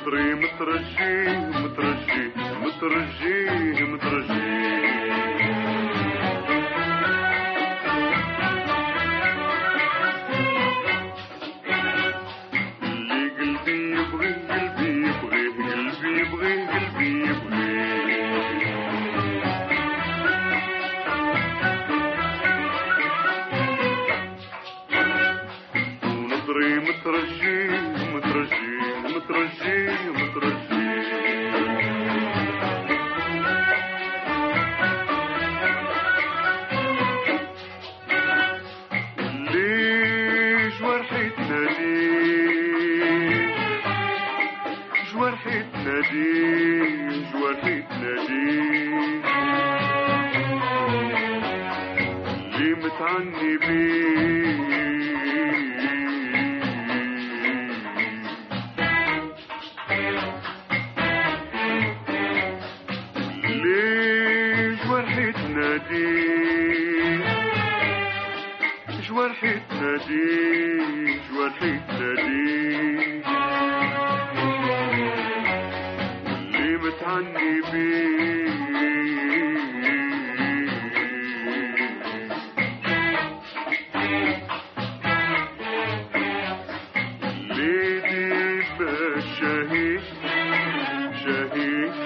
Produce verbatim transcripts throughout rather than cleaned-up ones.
مطري مترجيه مترجيه مترجيه مترجيه مترجيه مترجيه مترجيه مترجيه ليش ورحتنا ليش جوارحتنا ليش جوارحتنا ليش ليه متعني بيه جوارحتنا دي جوارحتنا دي اللي متعني بيه ليدي بالشهيد شهيد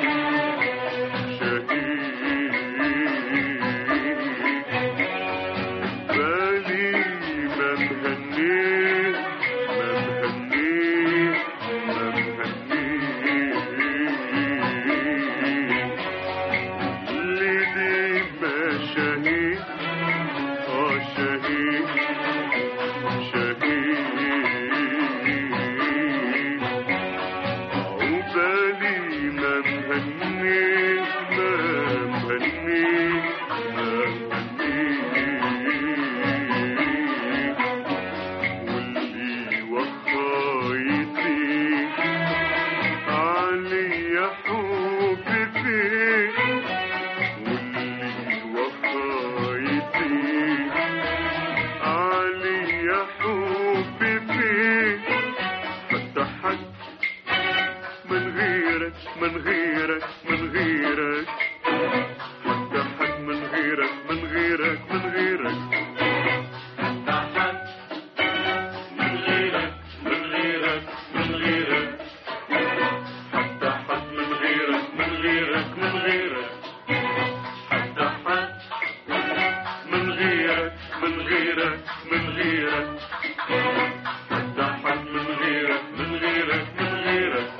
من غيرك من غيرك حتى حد من غيرك من غيرك من غيرك حتى حد من غيرك من غيرك من غيرك حتى حد من غيرك من غيرك من غيرك حتى حد من غيرك من غيرك من غيرك حتى حد من غيرك من غيرك من غيرك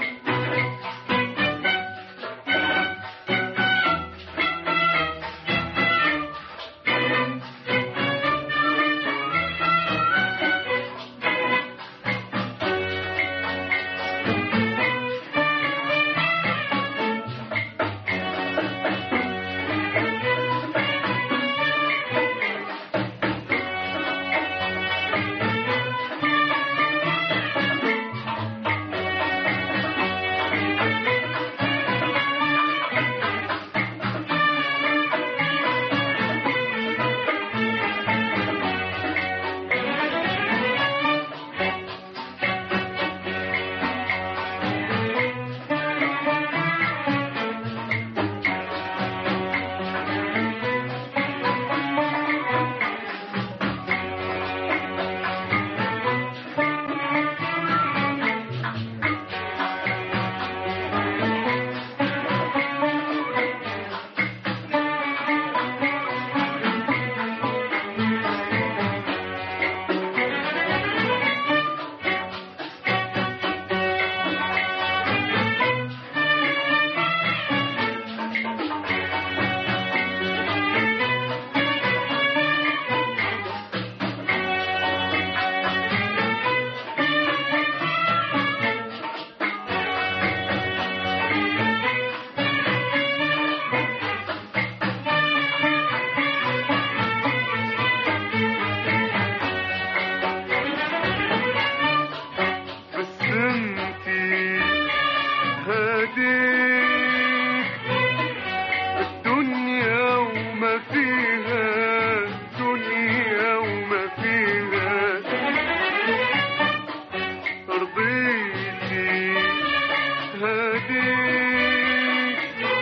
هاديك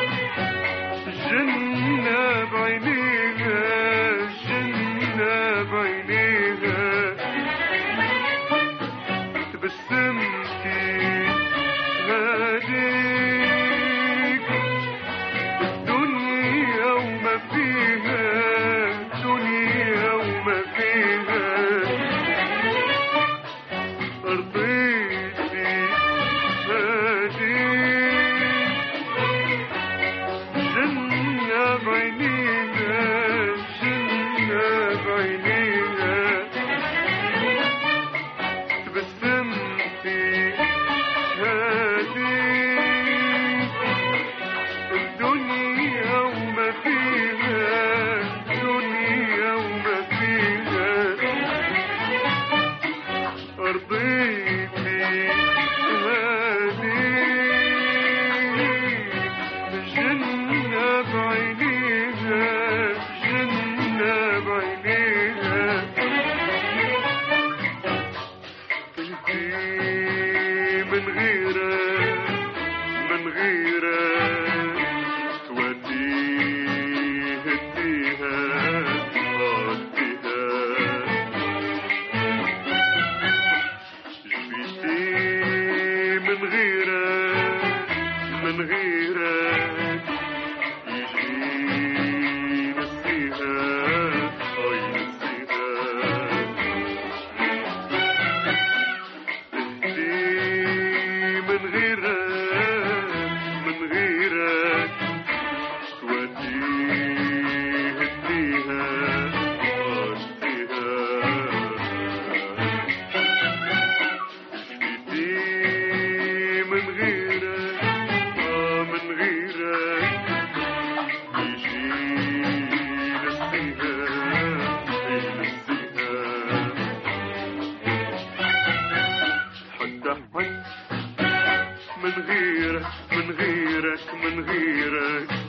جنة بعينيها جنة بعينيها تبسمتي هاديك الدنيا وما فيها الدنيا وما فيها رضيتي هاديك جنة بعينيها جنة بعينيها تبسمتي هاديك الدنيا وما فيها الدنيا وما فيها رضيتي هاديك جنة بعينيها جنة بعينيها انتي من غيرك من غيرك توديه اديها اديها جبيتي من غيرك من غيرك يجي نسيها اي نسيها انتي من غيرك من غيرك توديه اديها اديها جبيتي من غيرك اه من غيرك يجي نسيها نسيها حتى حتى من غيرك من غيرك من غيرك